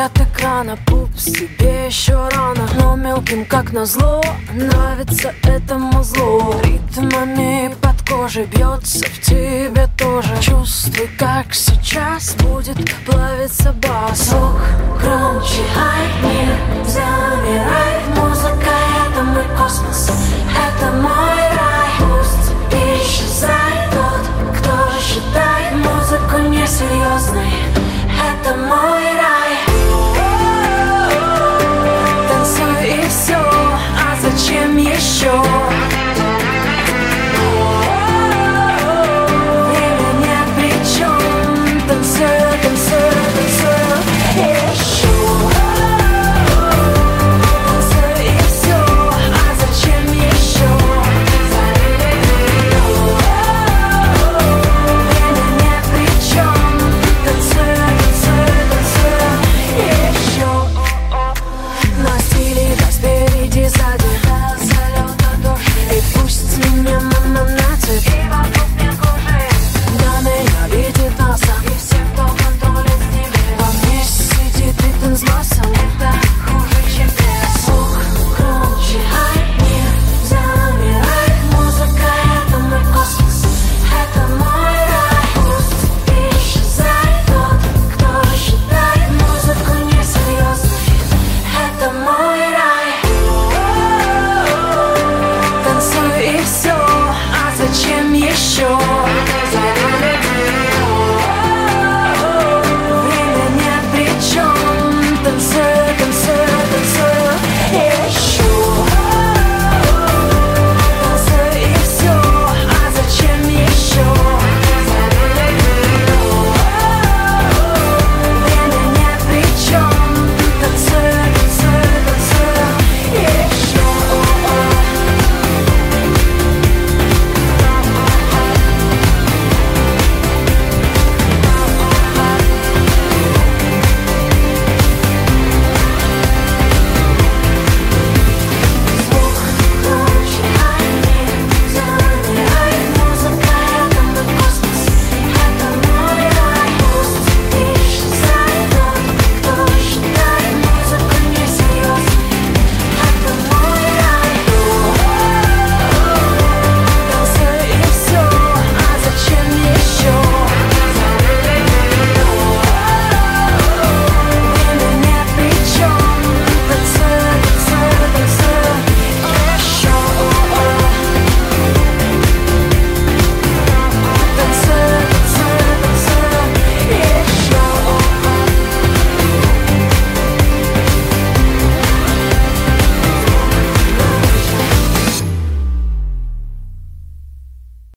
свет экрана, пупс, тебе еще рано. Но мелким, как назло, нравится это музло. Ритмами под кожей бьется в тебе тоже. Чувствуй, как сейчас будет плавиться бас. Звук громче, ай, мир замирает. Музыка — это мой космос, это